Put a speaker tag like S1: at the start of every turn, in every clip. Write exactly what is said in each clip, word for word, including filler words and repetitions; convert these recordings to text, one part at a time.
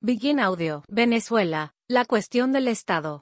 S1: Begin Audio. Venezuela, la cuestión del Estado.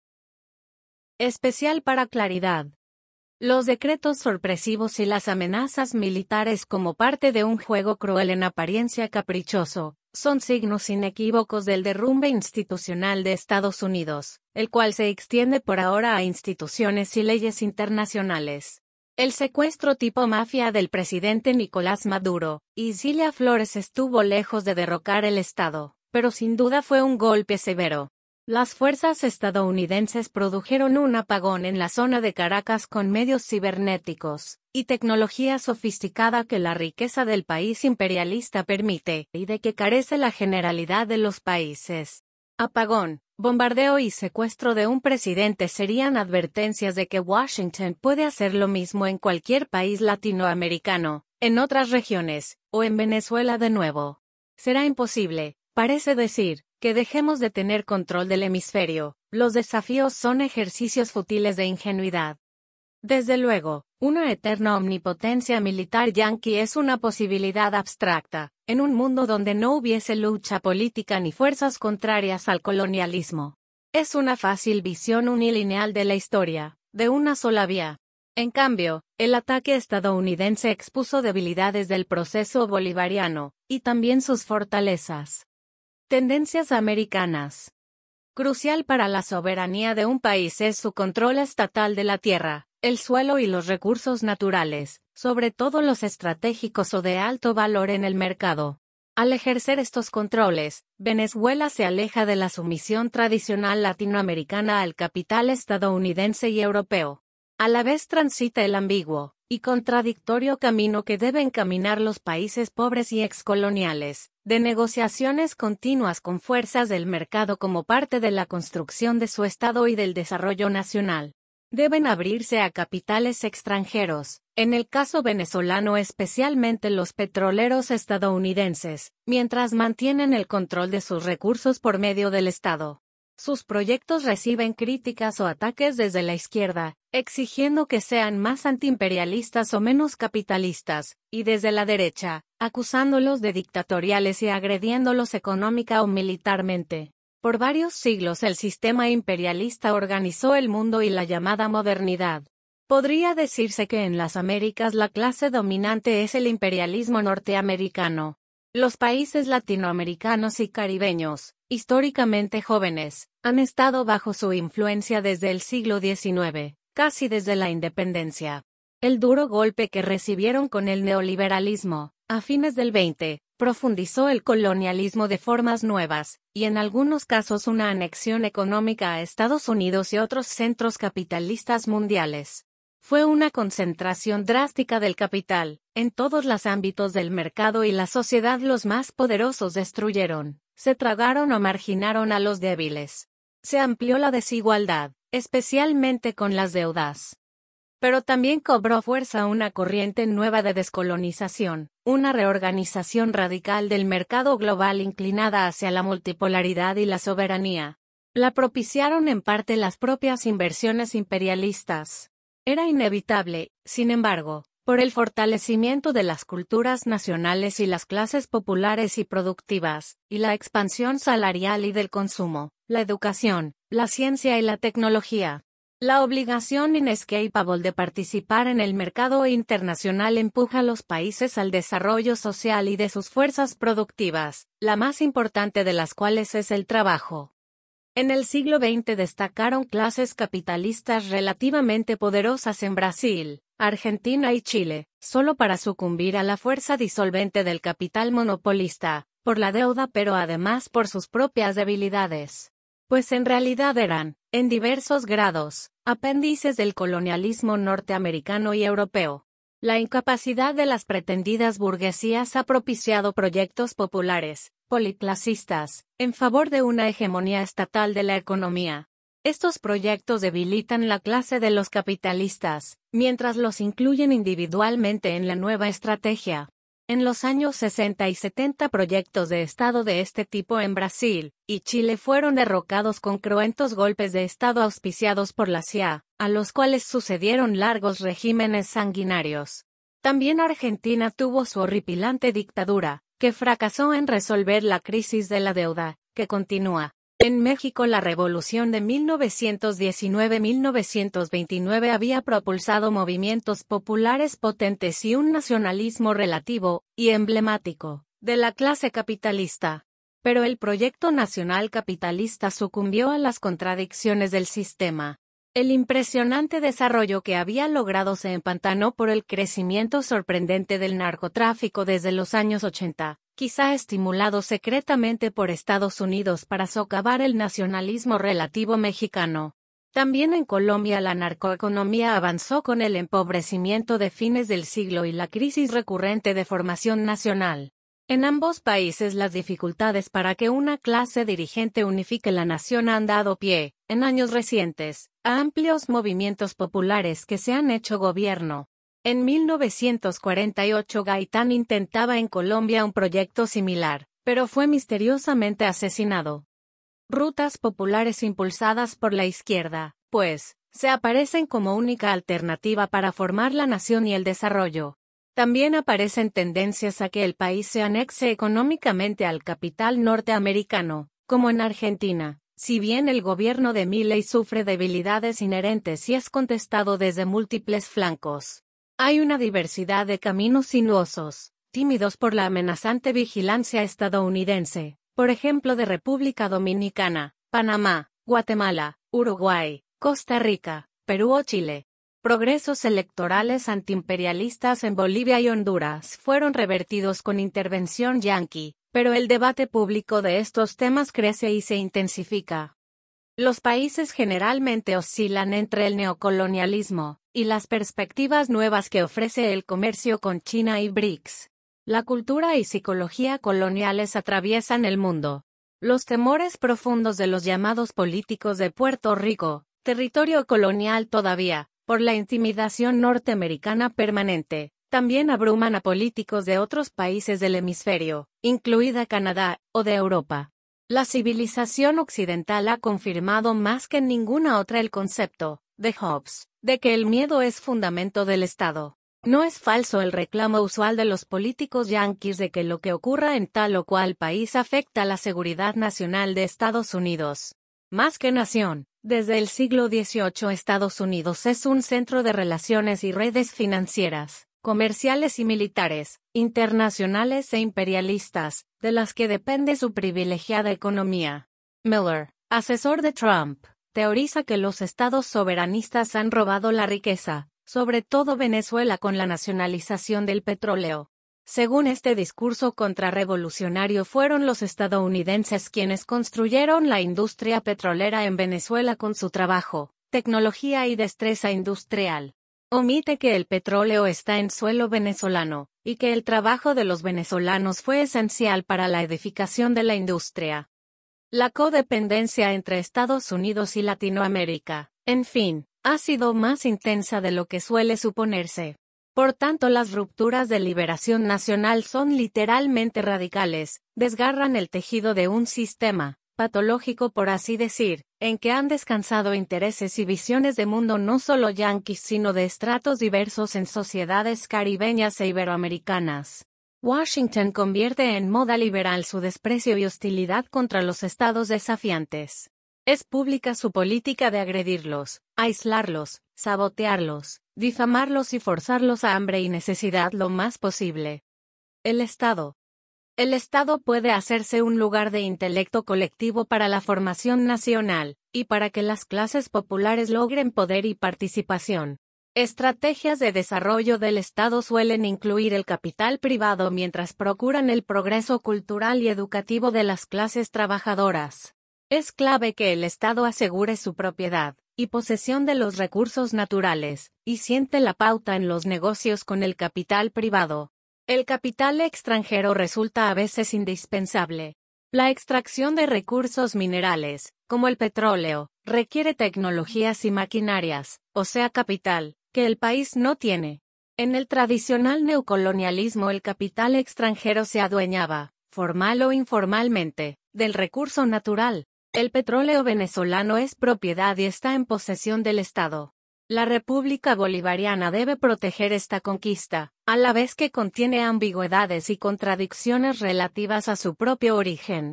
S1: Especial para claridad. Los decretos sorpresivos y las amenazas militares como parte de un juego cruel en apariencia caprichoso, son signos inequívocos del derrumbe institucional de Estados Unidos, el cual se extiende por ahora a instituciones y leyes internacionales. El secuestro tipo mafia del presidente Nicolás Maduro y Cilia Flores estuvo lejos de derrocar el Estado, pero sin duda fue un golpe severo. Las fuerzas estadounidenses produjeron un apagón en la zona de Caracas con medios cibernéticos y tecnología sofisticada que la riqueza del país imperialista permite y de que carece la generalidad de los países. Apagón, bombardeo y secuestro de un presidente serían advertencias de que Washington puede hacer lo mismo en cualquier país latinoamericano, en otras regiones, o en Venezuela de nuevo. Será imposible, parece decir, que dejemos de tener control del hemisferio. Los desafíos son ejercicios fútiles de ingenuidad. Desde luego, una eterna omnipotencia militar yanqui es una posibilidad abstracta, en un mundo donde no hubiese lucha política ni fuerzas contrarias al colonialismo. Es una fácil visión unilineal de la historia, de una sola vía. En cambio, el ataque estadounidense expuso debilidades del proceso bolivariano, y también sus fortalezas. Tendencias americanas. Crucial para la soberanía de un país es su control estatal de la tierra, el suelo y los recursos naturales, sobre todo los estratégicos o de alto valor en el mercado. Al ejercer estos controles, Venezuela se aleja de la sumisión tradicional latinoamericana al capital estadounidense y europeo. A la vez transita el ambiguo y contradictorio camino que deben caminar los países pobres y excoloniales, de negociaciones continuas con fuerzas del mercado como parte de la construcción de su Estado y del desarrollo nacional. Deben abrirse a capitales extranjeros, en el caso venezolano especialmente los petroleros estadounidenses, mientras mantienen el control de sus recursos por medio del Estado. Sus proyectos reciben críticas o ataques desde la izquierda, exigiendo que sean más antiimperialistas o menos capitalistas, y desde la derecha, acusándolos de dictatoriales y agrediéndolos económica o militarmente. Por varios siglos el sistema imperialista organizó el mundo y la llamada modernidad. Podría decirse que en las Américas la clase dominante es el imperialismo norteamericano. Los países latinoamericanos y caribeños, históricamente jóvenes, han estado bajo su influencia desde el siglo diecinueve, casi desde la independencia. El duro golpe que recibieron con el neoliberalismo, a fines del veinte, profundizó el colonialismo de formas nuevas, y en algunos casos una anexión económica a Estados Unidos y otros centros capitalistas mundiales. Fue una concentración drástica del capital, en todos los ámbitos del mercado y la sociedad. Los más poderosos destruyeron, se tragaron o marginaron a los débiles. Se amplió la desigualdad, especialmente con las deudas. Pero también cobró fuerza una corriente nueva de descolonización, una reorganización radical del mercado global inclinada hacia la multipolaridad y la soberanía. La propiciaron en parte las propias inversiones imperialistas. Era inevitable, sin embargo, por el fortalecimiento de las culturas nacionales y las clases populares y productivas, y la expansión salarial y del consumo, la educación, la ciencia y la tecnología. La obligación inescapable de participar en el mercado internacional empuja a los países al desarrollo social y de sus fuerzas productivas, la más importante de las cuales es el trabajo. En el siglo veinte destacaron clases capitalistas relativamente poderosas en Brasil, Argentina y Chile, solo para sucumbir a la fuerza disolvente del capital monopolista, por la deuda pero además por sus propias debilidades. Pues en realidad eran, en diversos grados, apéndices del colonialismo norteamericano y europeo. La incapacidad de las pretendidas burguesías ha propiciado proyectos populares, policlasistas, en favor de una hegemonía estatal de la economía. Estos proyectos debilitan la clase de los capitalistas, mientras los incluyen individualmente en la nueva estrategia. En los años sesenta y setenta proyectos de Estado de este tipo en Brasil y Chile fueron derrocados con cruentos golpes de Estado auspiciados por la C I A, a los cuales sucedieron largos regímenes sanguinarios. También Argentina tuvo su horripilante dictadura, que fracasó en resolver la crisis de la deuda, que continúa. En México la revolución de mil novecientos diecinueve a mil novecientos veintinueve había propulsado movimientos populares potentes y un nacionalismo relativo, y emblemático, de la clase capitalista. Pero el proyecto nacional capitalista sucumbió a las contradicciones del sistema. El impresionante desarrollo que había logrado se empantanó por el crecimiento sorprendente del narcotráfico desde los años ochenta, quizá estimulado secretamente por Estados Unidos para socavar el nacionalismo relativo mexicano. También en Colombia la narcoeconomía avanzó con el empobrecimiento de fines del siglo y la crisis recurrente de formación nacional. En ambos países las dificultades para que una clase dirigente unifique la nación han dado pie, en años recientes, a amplios movimientos populares que se han hecho gobierno. En mil novecientos cuarenta y ocho Gaitán intentaba en Colombia un proyecto similar, pero fue misteriosamente asesinado. Rutas populares impulsadas por la izquierda, pues, se aparecen como única alternativa para formar la nación y el desarrollo. También aparecen tendencias a que el país se anexe económicamente al capital norteamericano, como en Argentina, si bien el gobierno de Milei sufre debilidades inherentes y es contestado desde múltiples flancos. Hay una diversidad de caminos sinuosos, tímidos por la amenazante vigilancia estadounidense, por ejemplo de República Dominicana, Panamá, Guatemala, Uruguay, Costa Rica, Perú o Chile. Progresos electorales antiimperialistas en Bolivia y Honduras fueron revertidos con intervención yanqui, pero el debate público de estos temas crece y se intensifica. Los países generalmente oscilan entre el neocolonialismo y las perspectivas nuevas que ofrece el comercio con China y B R I C S. La cultura y psicología coloniales atraviesan el mundo. Los temores profundos de los llamados políticos de Puerto Rico, territorio colonial todavía, por la intimidación norteamericana permanente, también abruman a políticos de otros países del hemisferio, incluida Canadá, o de Europa. La civilización occidental ha confirmado más que en ninguna otra el concepto, de Hobbes, de que el miedo es fundamento del Estado. No es falso el reclamo usual de los políticos yanquis de que lo que ocurra en tal o cual país afecta a la seguridad nacional de Estados Unidos. Más que nación. Desde el siglo dieciocho Estados Unidos es un centro de relaciones y redes financieras, comerciales y militares, internacionales e imperialistas, de las que depende su privilegiada economía. Miller, asesor de Trump, teoriza que los estados soberanistas han robado la riqueza, sobre todo Venezuela con la nacionalización del petróleo. Según este discurso contrarrevolucionario fueron los estadounidenses quienes construyeron la industria petrolera en Venezuela con su trabajo, tecnología y destreza industrial. Omite que el petróleo está en suelo venezolano, y que el trabajo de los venezolanos fue esencial para la edificación de la industria. La codependencia entre Estados Unidos y Latinoamérica, en fin, ha sido más intensa de lo que suele suponerse. Por tanto, las rupturas de liberación nacional son literalmente radicales, desgarran el tejido de un sistema, patológico por así decir, en que han descansado intereses y visiones de mundo no solo yanquis sino de estratos diversos en sociedades caribeñas e iberoamericanas. Washington convierte en moda liberal su desprecio y hostilidad contra los estados desafiantes. Es pública su política de agredirlos, aislarlos, sabotearlos, difamarlos y forzarlos a hambre y necesidad lo más posible. El Estado. El Estado puede hacerse un lugar de intelecto colectivo para la formación nacional, y para que las clases populares logren poder y participación. Estrategias de desarrollo del Estado suelen incluir el capital privado mientras procuran el progreso cultural y educativo de las clases trabajadoras. Es clave que el Estado asegure su propiedad y posesión de los recursos naturales, y siente la pauta en los negocios con el capital privado. El capital extranjero resulta a veces indispensable. La extracción de recursos minerales, como el petróleo, requiere tecnologías y maquinarias, o sea capital, que el país no tiene. En el tradicional neocolonialismo el capital extranjero se adueñaba, formal o informalmente, del recurso natural. El petróleo venezolano es propiedad y está en posesión del Estado. La República Bolivariana debe proteger esta conquista, a la vez que contiene ambigüedades y contradicciones relativas a su propio origen.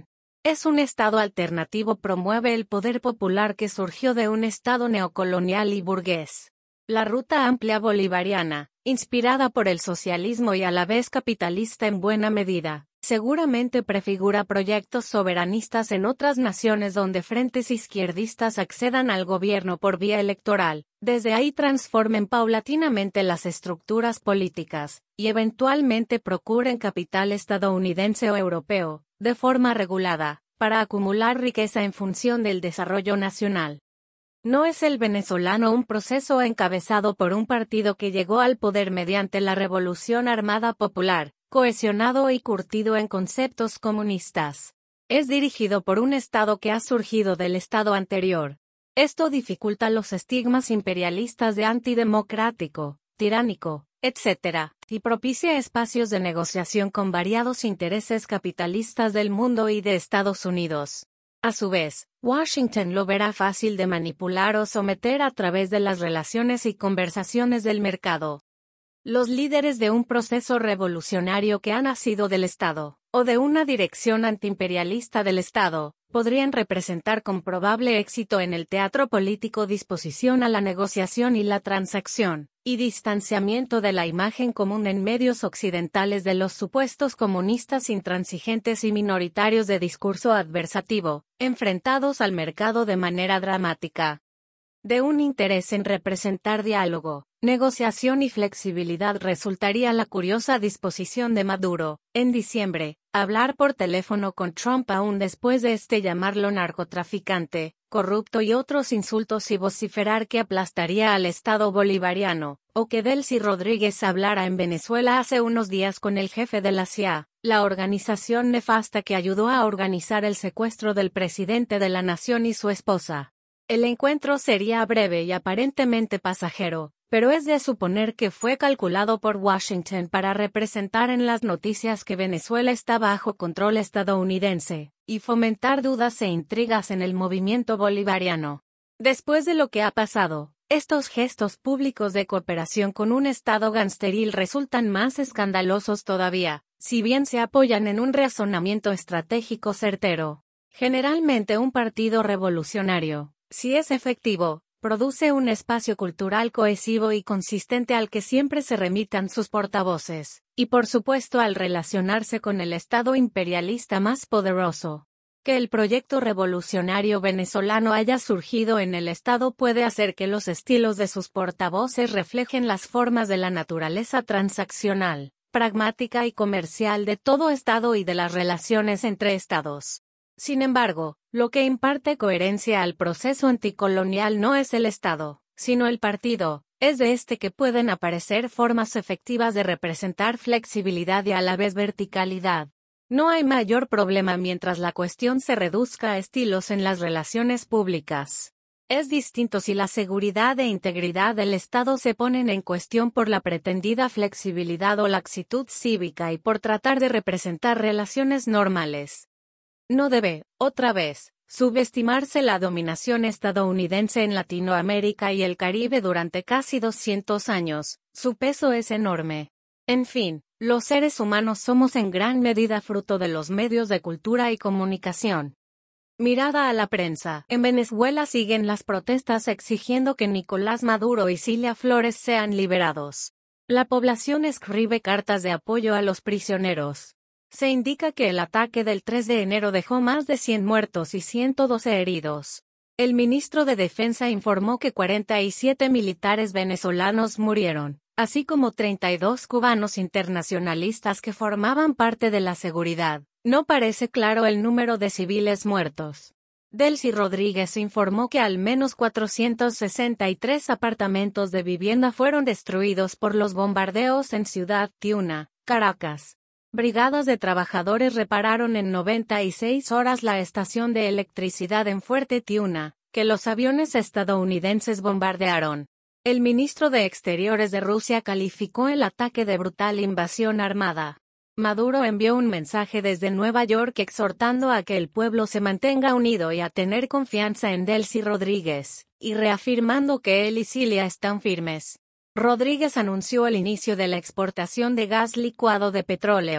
S1: Es un Estado alternativo, promueve el poder popular que surgió de un Estado neocolonial y burgués. La ruta amplia bolivariana, inspirada por el socialismo y a la vez capitalista en buena medida, seguramente prefigura proyectos soberanistas en otras naciones donde frentes izquierdistas accedan al gobierno por vía electoral, desde ahí transformen paulatinamente las estructuras políticas, y eventualmente procuren capital estadounidense o europeo, de forma regulada, para acumular riqueza en función del desarrollo nacional. ¿No es el venezolano un proceso encabezado por un partido que llegó al poder mediante la Revolución Armada Popular, cohesionado y curtido en conceptos comunistas? Es dirigido por un Estado que ha surgido del Estado anterior. Esto dificulta los estigmas imperialistas de antidemocrático, tiránico, etcétera, y propicia espacios de negociación con variados intereses capitalistas del mundo y de Estados Unidos. A su vez, Washington lo verá fácil de manipular o someter a través de las relaciones y conversaciones del mercado. Los líderes de un proceso revolucionario que ha nacido del Estado, o de una dirección antiimperialista del Estado, podrían representar con probable éxito en el teatro político disposición a la negociación y la transacción, y distanciamiento de la imagen común en medios occidentales de los supuestos comunistas intransigentes y minoritarios de discurso adversativo, enfrentados al mercado de manera dramática. De un interés en representar diálogo, negociación y flexibilidad resultaría la curiosa disposición de Maduro, en diciembre, hablar por teléfono con Trump aún después de este llamarlo narcotraficante, corrupto y otros insultos y vociferar que aplastaría al Estado bolivariano, o que Delcy Rodríguez hablara en Venezuela hace unos días con el jefe de la C I A, la organización nefasta que ayudó a organizar el secuestro del presidente de la nación y su esposa. El encuentro sería breve y aparentemente pasajero, pero es de suponer que fue calculado por Washington para representar en las noticias que Venezuela está bajo control estadounidense, y fomentar dudas e intrigas en el movimiento bolivariano. Después de lo que ha pasado, estos gestos públicos de cooperación con un Estado gangsteril resultan más escandalosos todavía, si bien se apoyan en un razonamiento estratégico certero. Generalmente un partido revolucionario, si es efectivo, produce un espacio cultural cohesivo y consistente al que siempre se remitan sus portavoces, y por supuesto al relacionarse con el Estado imperialista más poderoso. Que el proyecto revolucionario venezolano haya surgido en el Estado puede hacer que los estilos de sus portavoces reflejen las formas de la naturaleza transaccional, pragmática y comercial de todo Estado y de las relaciones entre Estados. Sin embargo, lo que imparte coherencia al proceso anticolonial no es el Estado, sino el partido, es de este que pueden aparecer formas efectivas de representar flexibilidad y a la vez verticalidad. No hay mayor problema mientras la cuestión se reduzca a estilos en las relaciones públicas. Es distinto si la seguridad e integridad del Estado se ponen en cuestión por la pretendida flexibilidad o laxitud cívica y por tratar de representar relaciones normales. No debe, otra vez, subestimarse la dominación estadounidense en Latinoamérica y el Caribe durante casi doscientos años, su peso es enorme. En fin, los seres humanos somos en gran medida fruto de los medios de cultura y comunicación. Mirada a la prensa. En Venezuela siguen las protestas exigiendo que Nicolás Maduro y Cilia Flores sean liberados. La población escribe cartas de apoyo a los prisioneros. Se indica que el ataque del tres de enero dejó más de cien muertos y ciento doce heridos. El ministro de Defensa informó que cuarenta y siete militares venezolanos murieron, así como treinta y dos cubanos internacionalistas que formaban parte de la seguridad. No parece claro el número de civiles muertos. Delcy Rodríguez informó que al menos cuatrocientos sesenta y tres apartamentos de vivienda fueron destruidos por los bombardeos en Ciudad Tiuna, Caracas. Brigadas de trabajadores repararon en noventa y seis horas la estación de electricidad en Fuerte Tiuna, que los aviones estadounidenses bombardearon. El ministro de Exteriores de Rusia calificó el ataque de brutal invasión armada. Maduro envió un mensaje desde Nueva York exhortando a que el pueblo se mantenga unido y a tener confianza en Delcy Rodríguez, y reafirmando que él y Cilia están firmes. Rodríguez anunció el inicio de la exportación de gas licuado de petróleo.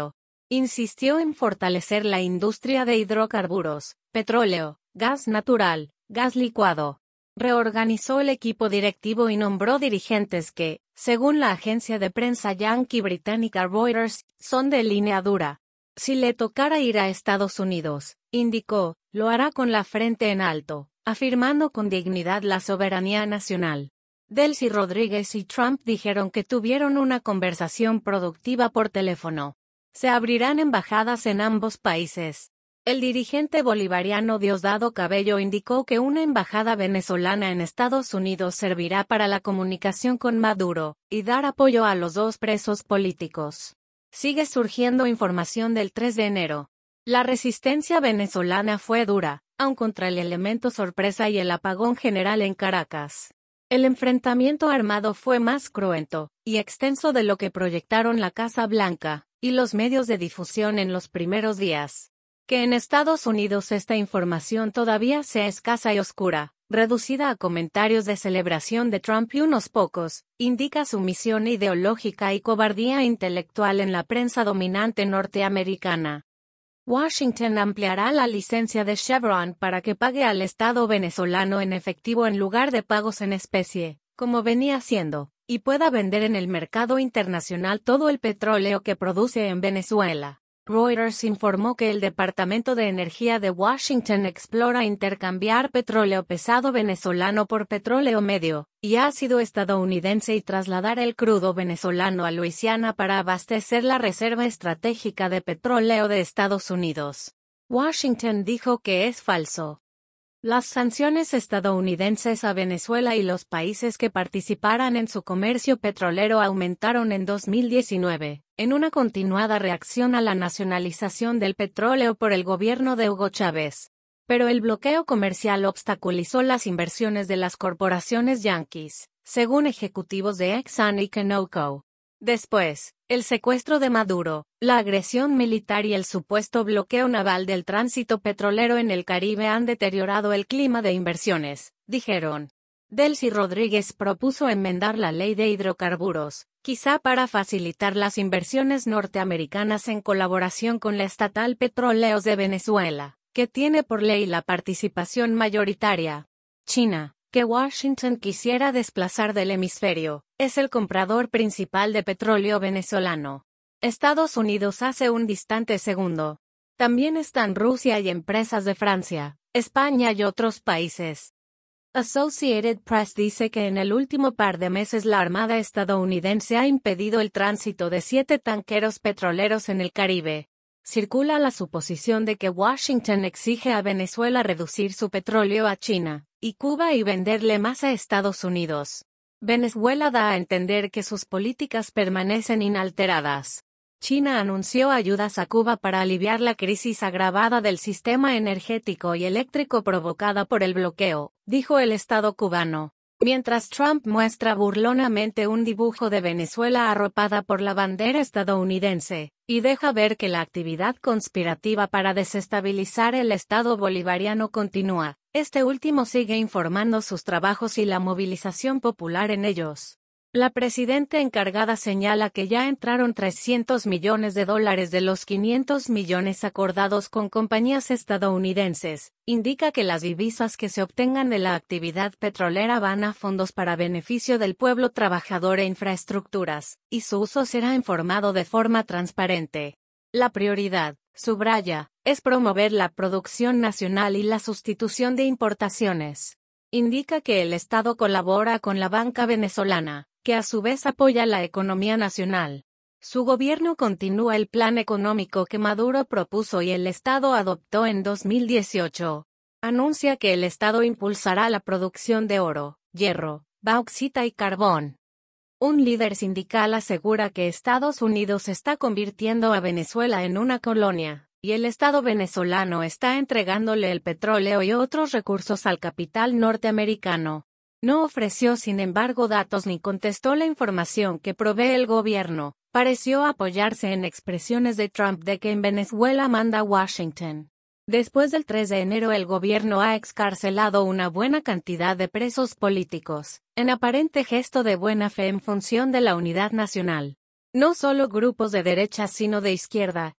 S1: Insistió en fortalecer la industria de hidrocarburos, petróleo, gas natural, gas licuado. Reorganizó el equipo directivo y nombró dirigentes que, según la agencia de prensa yanqui británica Reuters, son de línea dura. Si le tocara ir a Estados Unidos, indicó, lo hará con la frente en alto, afirmando con dignidad la soberanía nacional. Delcy Rodríguez y Trump dijeron que tuvieron una conversación productiva por teléfono. Se abrirán embajadas en ambos países. El dirigente bolivariano Diosdado Cabello indicó que una embajada venezolana en Estados Unidos servirá para la comunicación con Maduro y dar apoyo a los dos presos políticos. Sigue surgiendo información del tres de enero. La resistencia venezolana fue dura, aun contra el elemento sorpresa y el apagón general en Caracas. El enfrentamiento armado fue más cruento y extenso de lo que proyectaron la Casa Blanca y los medios de difusión en los primeros días. Que en Estados Unidos esta información todavía sea escasa y oscura, reducida a comentarios de celebración de Trump y unos pocos, indica sumisión ideológica y cobardía intelectual en la prensa dominante norteamericana. Washington ampliará la licencia de Chevron para que pague al Estado venezolano en efectivo en lugar de pagos en especie, como venía haciendo, y pueda vender en el mercado internacional todo el petróleo que produce en Venezuela. Reuters informó que el Departamento de Energía de Washington explora intercambiar petróleo pesado venezolano por petróleo medio y ácido estadounidense y trasladar el crudo venezolano a Luisiana para abastecer la reserva estratégica de petróleo de Estados Unidos. Washington dijo que es falso. Las sanciones estadounidenses a Venezuela y los países que participaran en su comercio petrolero aumentaron en dos mil diecinueve, en una continuada reacción a la nacionalización del petróleo por el gobierno de Hugo Chávez. Pero el bloqueo comercial obstaculizó las inversiones de las corporaciones yanquis, según ejecutivos de Exxon y Conoco. Después, el secuestro de Maduro, la agresión militar y el supuesto bloqueo naval del tránsito petrolero en el Caribe han deteriorado el clima de inversiones, dijeron. Delcy Rodríguez propuso enmendar la ley de hidrocarburos, quizá para facilitar las inversiones norteamericanas en colaboración con la estatal Petróleos de Venezuela, que tiene por ley la participación mayoritaria. China, que Washington quisiera desplazar del hemisferio, es el comprador principal de petróleo venezolano. Estados Unidos hace un distante segundo. También están Rusia y empresas de Francia, España y otros países. Associated Press dice que en el último par de meses la Armada estadounidense ha impedido el tránsito de siete tanqueros petroleros en el Caribe. Circula la suposición de que Washington exige a Venezuela reducir su petróleo a China y Cuba y venderle más a Estados Unidos. Venezuela da a entender que sus políticas permanecen inalteradas. China anunció ayudas a Cuba para aliviar la crisis agravada del sistema energético y eléctrico provocada por el bloqueo, dijo el Estado cubano. Mientras Trump muestra burlonamente un dibujo de Venezuela arropada por la bandera estadounidense, y deja ver que la actividad conspirativa para desestabilizar el Estado bolivariano continúa, este último sigue informando sus trabajos y la movilización popular en ellos. La presidenta encargada señala que ya entraron trescientos millones de dólares de los quinientos millones acordados con compañías estadounidenses. Indica que las divisas que se obtengan de la actividad petrolera van a fondos para beneficio del pueblo trabajador e infraestructuras, y su uso será informado de forma transparente. La prioridad, subraya, es promover la producción nacional y la sustitución de importaciones. Indica que el Estado colabora con la banca venezolana, que a su vez apoya la economía nacional. Su gobierno continúa el plan económico que Maduro propuso y el Estado adoptó en dos mil dieciocho. Anuncia que el Estado impulsará la producción de oro, hierro, bauxita y carbón. Un líder sindical asegura que Estados Unidos está convirtiendo a Venezuela en una colonia, y el Estado venezolano está entregándole el petróleo y otros recursos al capital norteamericano. No ofreció sin embargo datos ni contestó la información que provee el gobierno. Pareció apoyarse en expresiones de Trump de que en Venezuela manda Washington. Después del tres de enero el gobierno ha excarcelado una buena cantidad de presos políticos, en aparente gesto de buena fe en función de la unidad nacional. No solo grupos de derecha sino de izquierda,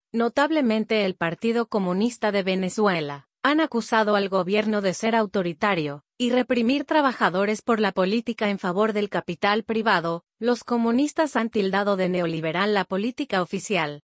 S1: notablemente el Partido Comunista de Venezuela, han acusado al gobierno de ser autoritario y reprimir trabajadores por la política en favor del capital privado. Los comunistas han tildado de neoliberal la política oficial